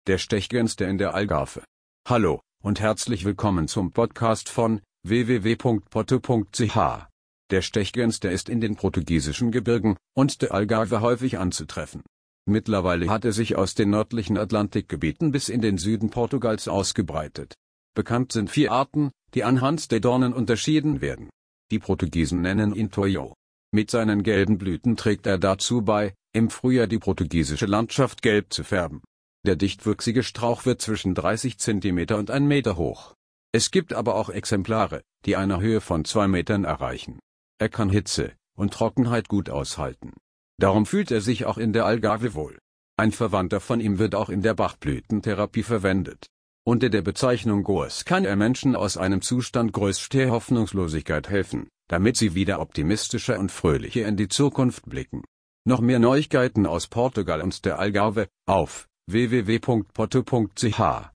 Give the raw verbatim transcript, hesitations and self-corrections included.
der Stechgänste in der Algarve. Hallo und herzlich willkommen zum Podcast von w w w punkt porto punkt c h. Der Stechgänste ist in den portugiesischen Gebirgen und der Algarve häufig anzutreffen. Mittlerweile hat er sich aus den nördlichen Atlantikgebieten bis in den Süden Portugals ausgebreitet. Bekannt sind vier Arten, die anhand der Dornen unterschieden werden. Die Portugiesen nennen ihn Toyo. Mit seinen gelben Blüten trägt er dazu bei, im Frühjahr die portugiesische Landschaft gelb zu färben. Der dichtwüchsige Strauch wird zwischen dreißig Zentimeter und ein Meter hoch. Es gibt aber auch Exemplare, die eine Höhe von zwei Metern erreichen. Er kann Hitze und Trockenheit gut aushalten. Darum fühlt er sich auch in der Algarve wohl. Ein Verwandter von ihm wird auch in der Bachblütentherapie verwendet. Unter der Bezeichnung Goas kann er Menschen aus einem Zustand größter Hoffnungslosigkeit helfen, damit sie wieder optimistischer und fröhlicher in die Zukunft blicken. Noch mehr Neuigkeiten aus Portugal und der Algarve auf w w w punkt porto punkt c h.